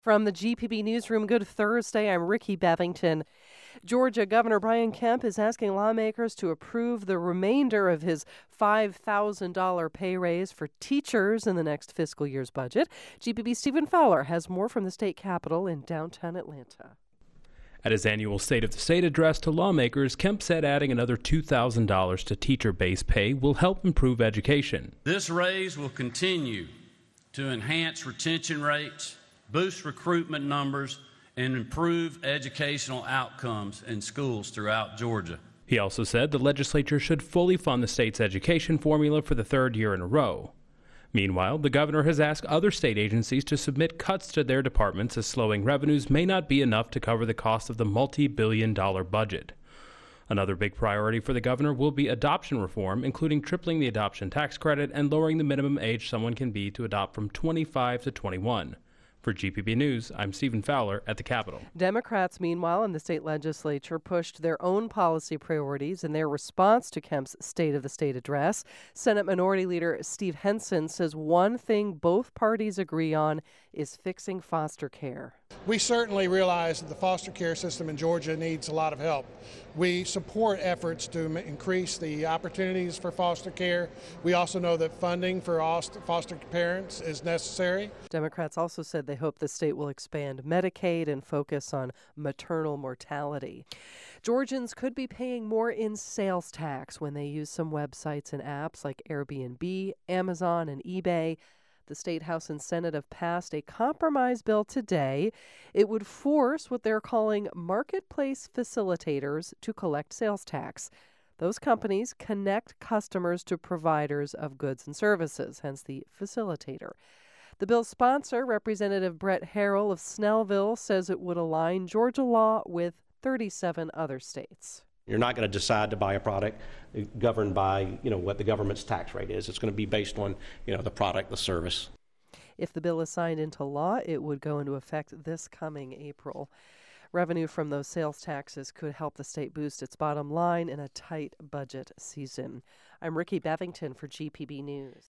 From the GPB Newsroom, good Thursday. I'm Ricky Bevington. Georgia Governor Brian Kemp is asking lawmakers to approve the remainder of his $5,000 pay raise for teachers in the next fiscal year's budget. GPB's Stephen Fowler has more from the state capitol in downtown Atlanta. At his annual State of the State address to lawmakers, Kemp said adding another $2,000 to teacher base pay will help improve education. This raise will continue to enhance retention rates, boost recruitment numbers, and improve educational outcomes in schools throughout Georgia. He also said the legislature should fully fund the state's education formula for the third year in a row. Meanwhile, the governor has asked other state agencies to submit cuts to their departments as slowing revenues may not be enough to cover the cost of the multi-billion-dollar budget. Another big priority for the governor will be adoption reform, including tripling the adoption tax credit and lowering the minimum age someone can be to adopt from 25 to 21. For GPB News, I'm Stephen Fowler at the Capitol. Democrats, meanwhile, in the state legislature pushed their own policy priorities in their response to Kemp's State of the State address. Senate Minority Leader Steve Henson says one thing both parties agree on is fixing foster care. We certainly realize that the foster care system in Georgia needs a lot of help. We support efforts to increase the opportunities for foster care. We also know that funding for foster parents is necessary. Democrats also said they hope the state will expand Medicaid and focus on maternal mortality. Georgians could be paying more in sales tax when they use some websites and apps like Airbnb, Amazon, and eBay. The State House and Senate have passed a compromise bill today. It would force what they're calling marketplace facilitators to collect sales tax. Those companies connect customers to providers of goods and services, hence the facilitator. The bill's sponsor, Representative Brett Harrell of Snellville, says it would align Georgia law with 37 other states. You're not going to decide to buy a product governed by, what the government's tax rate is. It's going to be based on, the product, the service. If the bill is signed into law, it would go into effect this coming April. Revenue from those sales taxes could help the state boost its bottom line in a tight budget season. I'm Ricky Bevington for GPB News.